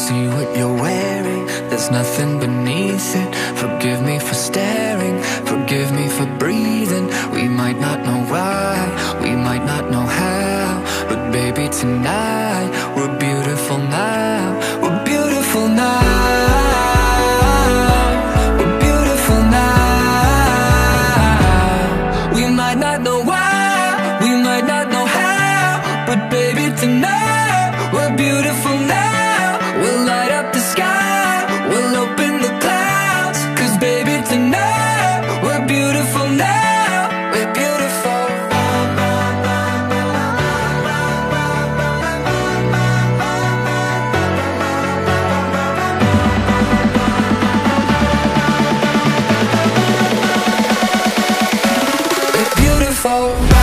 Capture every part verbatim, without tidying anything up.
see what you're wearing, there's nothing beneath it. Forgive me for staring, forgive me for breathing. We might not know why, we might not know how, but baby tonight, we're beautiful now. We're beautiful now. We're beautiful now. We might not know why, we might not know how, but baby tonight, we're beautiful now. We'll light up the sky, we'll open the clouds, 'cause baby tonight, we're beautiful now. We're beautiful. We're beautiful.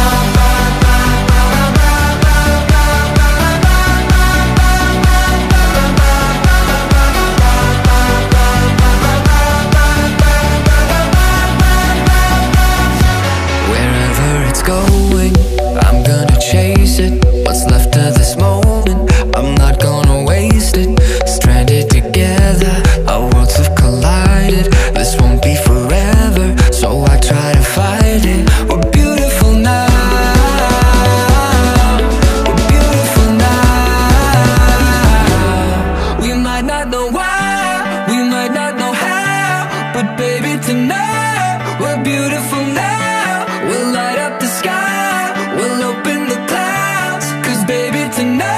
Going, I'm gonna chase it. What's left of this moment, I'm not gonna waste it. Stranded together, our worlds have collided. This won't be forever, so I try to fight it. We're beautiful now. We're beautiful now. We might not know why, we might not know how, but baby tonight, we're beautiful now. We'll light up the sky, we'll open the clouds, 'cause baby tonight